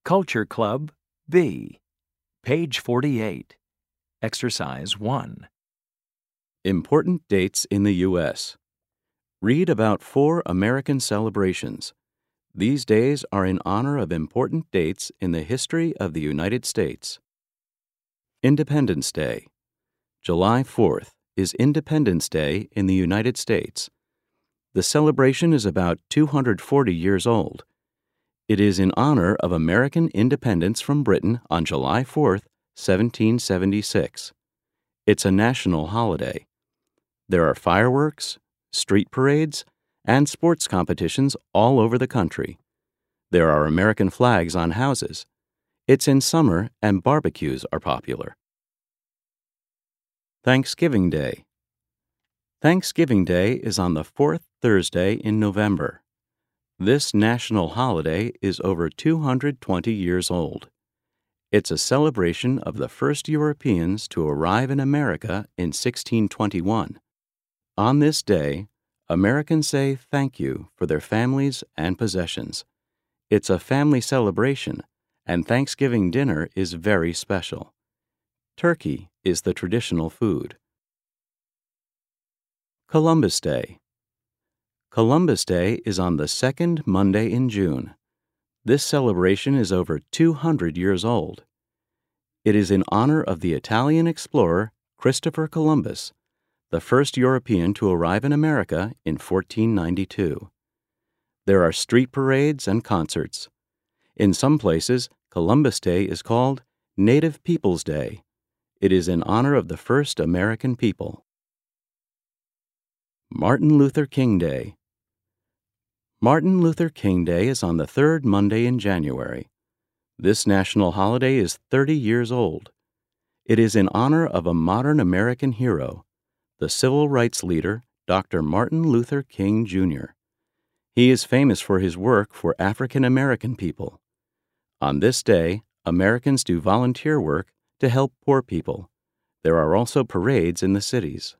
Culture Club B. Page 48. Exercise 1. Important dates in the U.S. Read about 4 American celebrations. These days are in honor of important dates in the history of the United States. Independence Day. July 4th is Independence Day in the United States. The celebration is about 240 years old. It is in honor of American independence from Britain on July 4th, 1776. It's a national holiday. There are fireworks, street parades, and sports competitions all over the country. There are American flags on houses. It's in summer and barbecues are popular. Thanksgiving Day. Thanksgiving Day is on the 4th Thursday in November. This national holiday is over 220 years old. It's a celebration of the first Europeans to arrive in America in 1621. On this day, Americans say thank you for their families and possessions. It's a family celebration, and Thanksgiving dinner is very special. Turkey is the traditional food. Columbus Day. Columbus Day is on the second Monday in June. This celebration is over 200 years old. It is in honor of the Italian explorer Christopher Columbus, the first European to arrive in America in 1492. There are street parades and concerts. In some places, Columbus Day is called Native Peoples Day. It is in honor of the first American people. Martin Luther King Day. Martin Luther King Day is on the third Monday in January. This national holiday is 30 years old. It is in honor of a modern American hero, the civil rights leader, Dr. Martin Luther King, Jr. He is famous for his work for African American people. On this day, Americans do volunteer work to help poor people. There are also parades in the cities.